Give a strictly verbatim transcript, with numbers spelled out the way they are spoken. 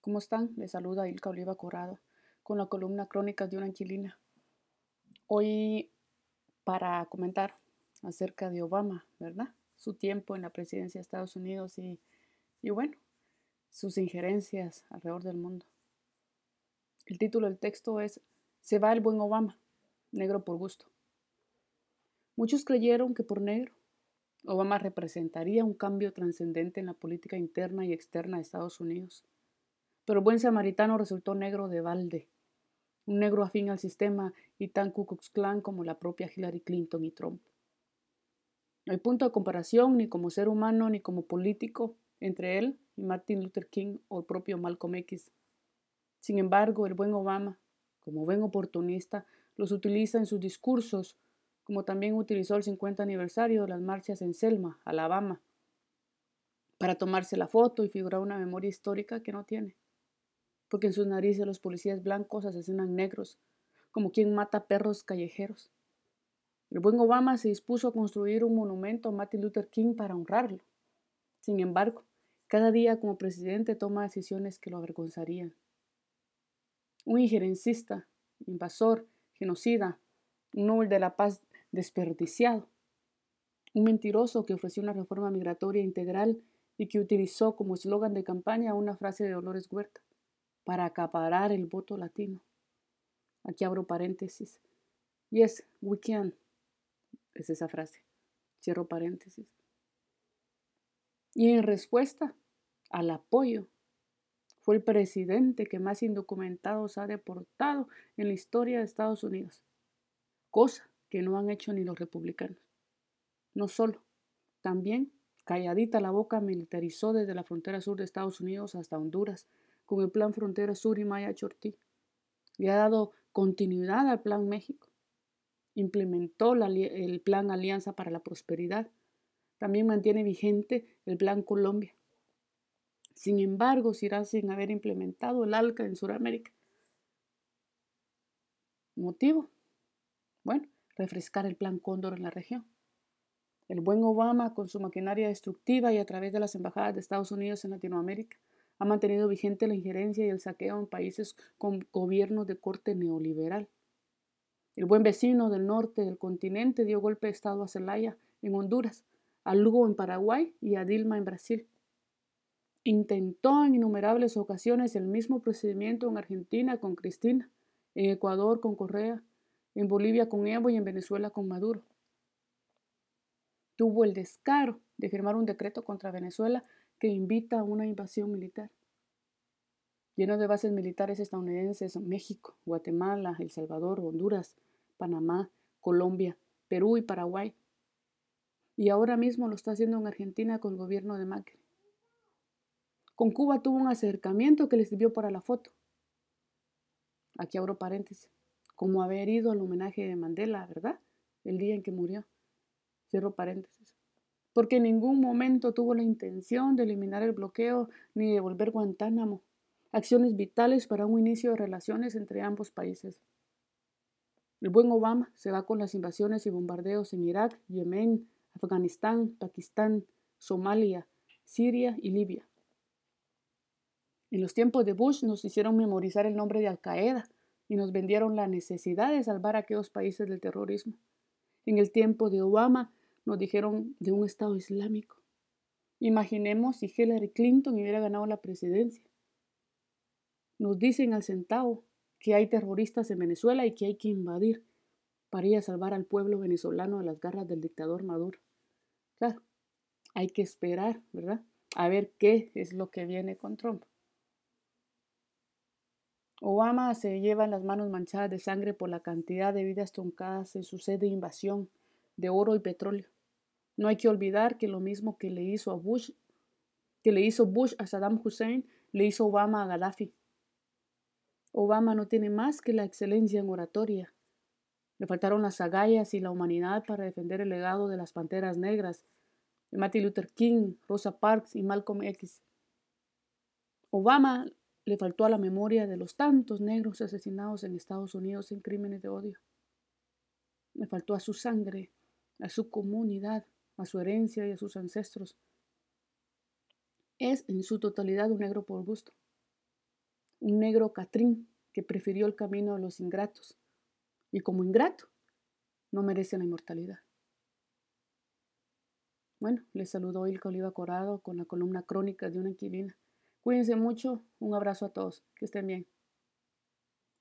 ¿Cómo están? Les saluda Ilka Oliva Corrado con la columna Crónicas de una inquilina. Hoy para comentar acerca de Obama, ¿verdad? Su tiempo en la presidencia de Estados Unidos y, y bueno, sus injerencias alrededor del mundo. El título del texto es Se va el buen Obama, negro por gusto. Muchos creyeron que por negro, Obama representaría un cambio trascendente en la política interna y externa de Estados Unidos. Pero el buen samaritano resultó negro de balde, un negro afín al sistema y tan Ku Klux Klan como la propia Hillary Clinton y Trump. No hay punto de comparación ni como ser humano ni como político entre él y Martin Luther King o el propio Malcolm X. Sin embargo, el buen Obama, como buen oportunista, los utiliza en sus discursos, como también utilizó el cincuenta aniversario de las marchas en Selma, Alabama, para tomarse la foto y figurar una memoria histórica que no tiene, porque en sus narices los policías blancos asesinan negros, como quien mata perros callejeros. El buen Obama se dispuso a construir un monumento a Martin Luther King para honrarlo. Sin embargo, cada día como presidente toma decisiones que lo avergonzarían. Un injerencista, invasor, genocida, un Nobel de la Paz desperdiciado, un mentiroso que ofreció una reforma migratoria integral y que utilizó como eslogan de campaña una frase de Dolores Huerta, para acaparar el voto latino. Aquí abro paréntesis. Yes, we can. Es esa frase. Cierro paréntesis. Y en respuesta al apoyo, fue el presidente que más indocumentados ha deportado en la historia de Estados Unidos, cosa que no han hecho ni los republicanos. No solo, también, calladita la boca, militarizó desde la frontera sur de Estados Unidos hasta Honduras, con el Plan Frontera Sur y Maya Chortí. Le ha dado continuidad al Plan México. Implementó la, el Plan Alianza para la Prosperidad. También mantiene vigente el Plan Colombia. Sin embargo, se irá sin haber implementado el ALCA en Sudamérica. ¿Motivo? Bueno, refrescar el Plan Cóndor en la región. El buen Obama, con su maquinaria destructiva y a través de las embajadas de Estados Unidos en Latinoamérica, ha mantenido vigente la injerencia y el saqueo en países con gobiernos de corte neoliberal. El buen vecino del norte del continente dio golpe de Estado a Zelaya en Honduras, a Lugo en Paraguay y a Dilma en Brasil. Intentó en innumerables ocasiones el mismo procedimiento en Argentina con Cristina, en Ecuador con Correa, en Bolivia con Evo y en Venezuela con Maduro. Tuvo el descaro de firmar un decreto contra Venezuela que invita a una invasión militar. Lleno de bases militares estadounidenses en México, Guatemala, El Salvador, Honduras, Panamá, Colombia, Perú y Paraguay. Y ahora mismo lo está haciendo en Argentina con el gobierno de Macri. Con Cuba tuvo un acercamiento que le sirvió para la foto. Aquí abro paréntesis. Como haber ido al homenaje de Mandela, ¿verdad? El día en que murió. Cierro paréntesis. Porque en ningún momento tuvo la intención de eliminar el bloqueo ni de volver Guantánamo. Acciones vitales para un inicio de relaciones entre ambos países. El buen Obama se va con las invasiones y bombardeos en Irak, Yemen, Afganistán, Pakistán, Somalia, Siria y Libia. En los tiempos de Bush nos hicieron memorizar el nombre de Al-Qaeda y nos vendieron la necesidad de salvar a aquellos países del terrorismo. En el tiempo de Obama nos dijeron de un Estado Islámico. Imaginemos si Hillary Clinton hubiera ganado la presidencia. Nos dicen al centavo que hay terroristas en Venezuela y que hay que invadir para ir a salvar al pueblo venezolano de las garras del dictador Maduro. Claro, hay que esperar, ¿verdad? A ver qué es lo que viene con Trump. Obama se lleva las manos manchadas de sangre por la cantidad de vidas truncadas en su sed de invasión de oro y petróleo. No hay que olvidar que lo mismo que le hizo a Bush, que le hizo Bush a Saddam Hussein, le hizo Obama a Gaddafi. Obama no tiene más que la excelencia en oratoria. Le faltaron las agallas y la humanidad para defender el legado de las Panteras Negras, de Martin Luther King, Rosa Parks y Malcolm X. Obama le faltó a la memoria de los tantos negros asesinados en Estados Unidos en crímenes de odio. Le faltó a su sangre, a su comunidad, a su herencia y a sus ancestros. Es en su totalidad un negro por gusto. un negro Catrín que prefirió el camino de los ingratos, y como ingrato no merece la inmortalidad. Bueno, les saludó Ilka Oliva Corado con la columna Crónicas de una inquilina. Cuídense mucho, un abrazo a todos, que estén bien.